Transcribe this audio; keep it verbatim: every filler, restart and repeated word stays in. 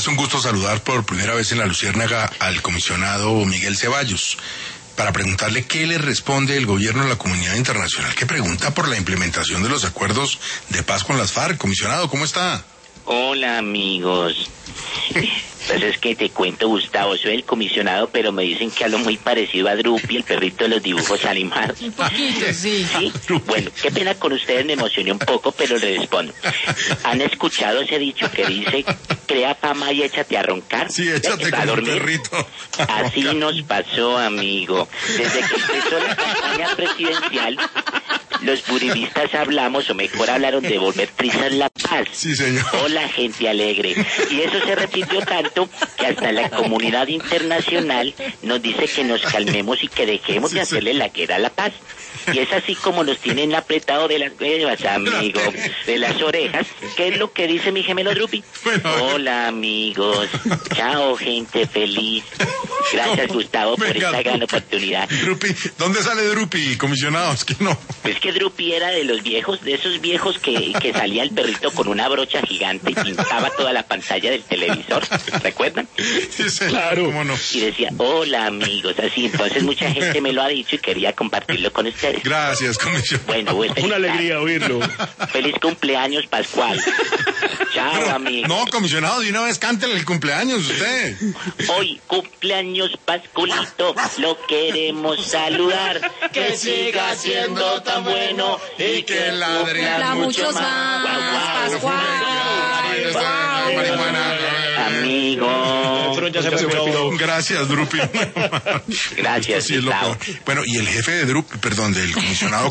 Es un gusto saludar por primera vez en La Luciérnaga al comisionado Miguel Ceballos para preguntarle qué le responde el gobierno a la comunidad internacional que pregunta por la implementación de los acuerdos de paz con las FARC. Comisionado, ¿cómo está? Hola, amigos. Pues es que te cuento, Gustavo, soy el comisionado, pero me dicen que hablo muy parecido a Drupi, el perrito de los dibujos animados. Un poquito, sí. ¿Sí? Bueno, qué pena con ustedes, me emocioné un poco, pero le respondo. ¿Han escuchado ese dicho que dice, crea fama y échate a roncar? Sí, échate como un perrito. Así nos pasó, amigo. Desde que empezó la campaña presidencial, los uribistas hablamos, o mejor hablaron de volver prisas la paz. Sí, señor. Hola, gente alegre. Y eso se repitió tanto que hasta la comunidad internacional nos dice que nos calmemos y que dejemos sí, de hacerle sí. la guerra a la paz. Y es así como nos tienen apretado de las huevas, amigo, de las orejas. ¿Qué es lo que dice mi gemelo Drupi? Bueno, Hola, amigos. Chao, gente feliz. Gracias, Gustavo, por Venga, esta gran oportunidad. Drupi, ¿dónde sale Drupi, comisionado? Es que no. Es que Drupi era de los viejos, de esos viejos que, que salía el perrito con una brocha gigante y pintaba toda la pantalla del televisor, ¿recuerdan? Sí, claro. ¿Cómo no? Y decía, hola, amigos, así. Entonces mucha gente me lo ha dicho y quería compartirlo con ustedes. Gracias, comisionado. Bueno, pues, Una alegría oírlo. Feliz cumpleaños, Pascual. Chao, Pero, amigos. no, comisionado, de una vez cántele el cumpleaños usted. Hoy, cumpleaños, Pasculito, lo queremos saludar. Que siga siendo tan bueno y que ladre Cumpla muchos más, Guau, guau. Pascual. Guau. Marihuana. Amigo. Pero ya se fue. Gracias, Drupi. Gracias, Sí, es lo Gustavo. peor. Bueno, y el jefe de Drupi, perdón, del comisionado